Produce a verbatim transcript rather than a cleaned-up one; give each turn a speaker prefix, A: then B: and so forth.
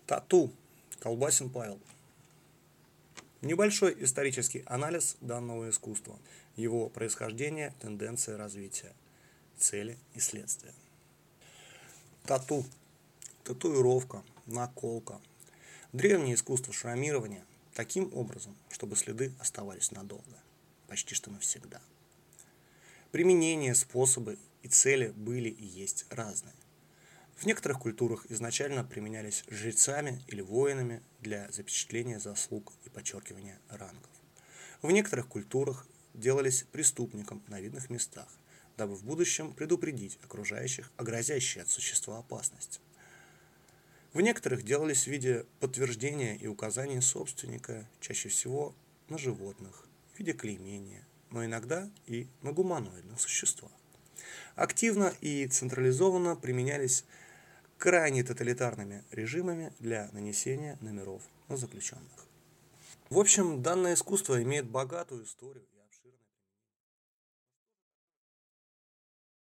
A: Тату. Колбасин Павел. Небольшой исторический анализ данного искусства, его происхождение, тенденции развития, цели и следствия. Тату. Татуировка, наколка. Древнее искусство шрамирования таким образом, чтобы следы оставались надолго, почти что навсегда. Применение, способы и цели были и есть разные. В некоторых культурах изначально применялись жрецами или воинами для запечатления заслуг и подчеркивания рангов. В некоторых культурах делались преступникам на видных местах, дабы в будущем предупредить окружающих о грозящей от существа опасности. В некоторых делались в виде подтверждения и указания собственника, чаще всего на животных, в виде клеймения, но иногда и на гуманоидных существах. Активно и централизованно применялись крайне тоталитарными режимами для нанесения номеров на заключенных. В общем, данное искусство имеет богатую историю.